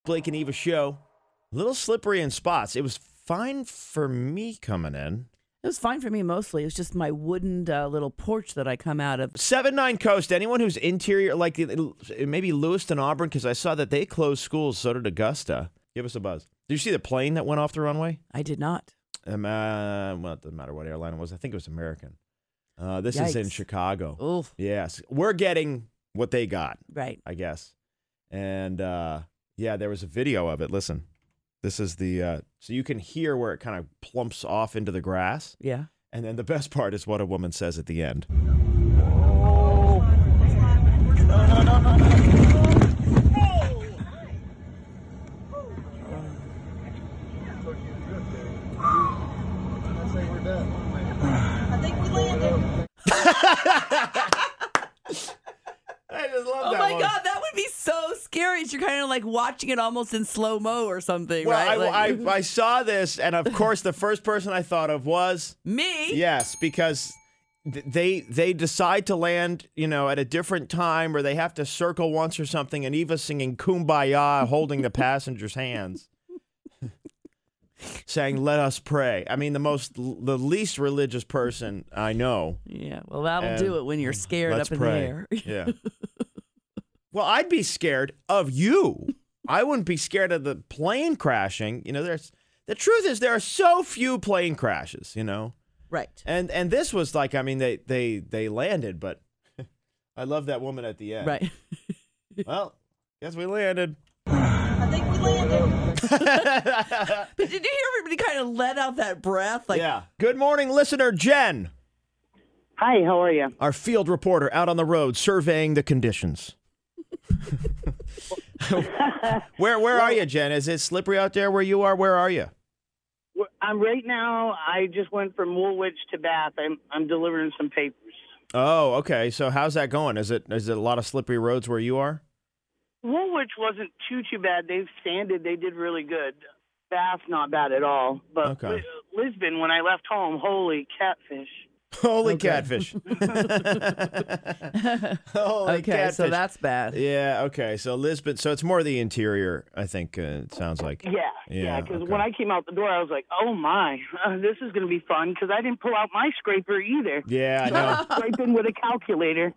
Blake and Eva show. A little slippery in spots. It was fine for me coming in. It was fine for me mostly. It was just my wooden little porch that I come out of. 7-9 Coast. Anyone who's interior, like maybe Lewiston, Auburn, because I saw that they closed schools. So did Augusta. Give us a buzz. Did you see the plane that went off the runway? I did not. Well, it doesn't matter what airline it was. I think it was American. This is in Chicago. Oof. Yes. We're getting what they got. Right. I guess. And there was a video of it. Listen. This is the, so you can hear where it kind of plumps off into the grass. Yeah. And then the best part is what a woman says at the end. Oh. No. I think we landed. I just love Oh that my one. God, that would be so scary. You're kind of like watching it almost in slow-mo or something, Well, right? I saw this, and of course, the first person I thought of was me. Yes, because they decide to land, at a different time, or they have to circle once or something, and Eva's singing "Kumbaya," holding the passengers' hands, saying "Let us pray." I mean, the least religious person I know. Yeah, well, that'll do it when you're scared Let's up in pray. the air. Yeah. Well, I'd be scared of you. I wouldn't be scared of the plane crashing. The truth is there are so few plane crashes, Right. And this was like, I mean, they landed, but I love that woman at the end. Right. Well, guess we landed. I think we landed. But did you hear everybody kind of let out that breath? Yeah. Good morning, listener Jen. Hi, how are you? Our field reporter out on the road surveying the conditions. Where are you, Jen? Is it slippery out there where you are? Where are you? I'm right now. I just went from Woolwich to Bath. I'm delivering some papers. Oh, okay. So how's that going? Is it a lot of slippery roads where you are? Woolwich wasn't too bad. They've sanded. They did really good. Bath, not bad at all. But Okay. Lisbon, when I left home, holy catfish. Holy catfish. Holy Okay, catfish. so that's bad. Yeah, okay. So Lisbon, so it's more the interior, I think, it sounds like. Yeah, because okay. when I came out the door, I was like, oh, my, this is going to be fun, because I didn't pull out my scraper either. Yeah, I know. Scraping with a calculator.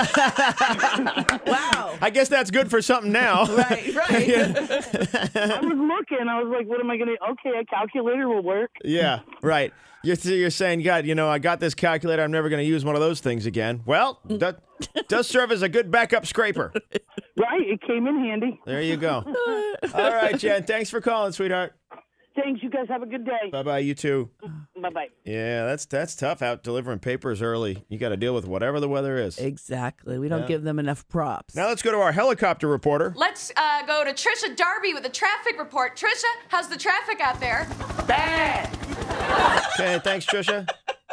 Wow. I guess that's good for something now. Right. I was looking. I was like, what am I going to – okay, a calculator will work. Yeah, right. You're saying, God, I got this calculator. I'm never going to use one of those things again. Well, that does serve as a good backup scraper. Right. It came in handy. There you go. All right, Jen. Thanks for calling, sweetheart. Thanks. You guys have a good day. Bye-bye. You too. Bye-bye. Yeah, that's tough out delivering papers early. You got to deal with whatever the weather is. Exactly. We don't give them enough props. Now let's go to our helicopter reporter. Let's go to Trisha Darby with a traffic report. Trisha, how's the traffic out there? Bad. Okay, thanks, Trisha.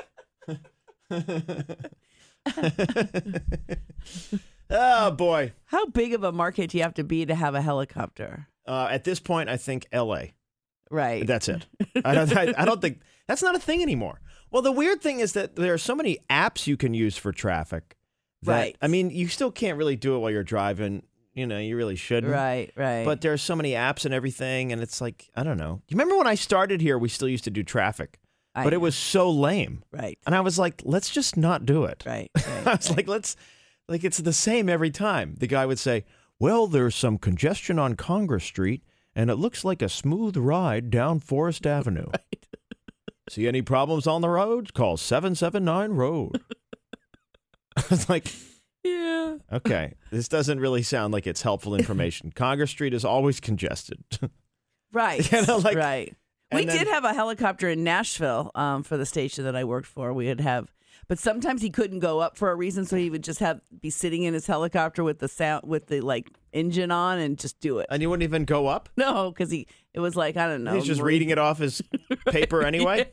Oh, boy. How big of a market do you have to be to have a helicopter? At this point, I think L.A. Right. That's it. I don't think that's not a thing anymore. Well, the weird thing is that there are so many apps you can use for traffic. Right. I mean, you still can't really do it while you're driving. You really shouldn't. Right. But there's so many apps and everything, and it's like, I don't know. You remember when I started here, we still used to do traffic, but it was so lame. Right. And I was like, let's just not do it. Right. I was like, it's the same every time. The guy would say, well, there's some congestion on Congress Street, and it looks like a smooth ride down Forest Avenue. Right. See any problems on the roads? Call 779 Road. I was like, Yeah. okay, this doesn't really sound like it's helpful information. Congress Street is always congested. Right. Right. We did have a helicopter in Nashville for the station that I worked for. But sometimes he couldn't go up for a reason, so he would just be sitting in his helicopter with the engine on and just do it. And you wouldn't even go up? No, because it was like, I don't know. He's just reading it off his paper anyway?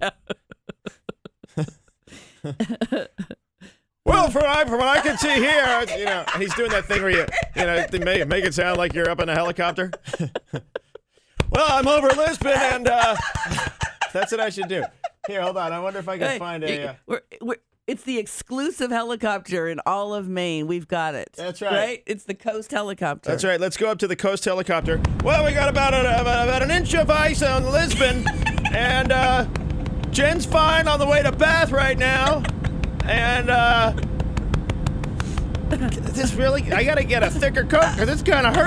Well, from what I can see here, he's doing that thing where they make it sound like you're up in a helicopter. Well, I'm over Lisbon, and that's what I should do. Here, hold on. I wonder if I can find a... It's the exclusive helicopter in all of Maine. We've got it. That's right. Right? It's the Coast helicopter. That's right. Let's go up to the Coast helicopter. Well, we got about an inch of ice on Lisbon, and Jen's fine on the way to Bath right now, and this really, I gotta get a thicker coat because this kind of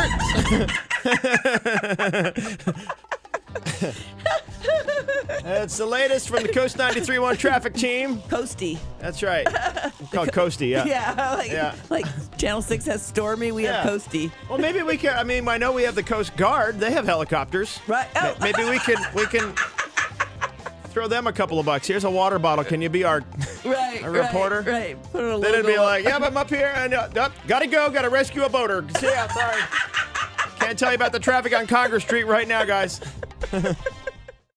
hurts. It's the latest from the Coast 93.1 traffic team. Coasty. That's right. It's called Coasty, yeah. Yeah, like Channel 6 has Stormy, we have Coasty. Well, maybe we can, I know we have the Coast Guard. They have helicopters. Right. Oh. Maybe we can throw them a couple of bucks. Here's a water bottle. Can you be our reporter? Right. Put a Then it'd be like, yeah, I'm up here and gotta go. Gotta rescue a boater. See ya. Sorry. Can't tell you about the traffic on Congress Street right now, guys.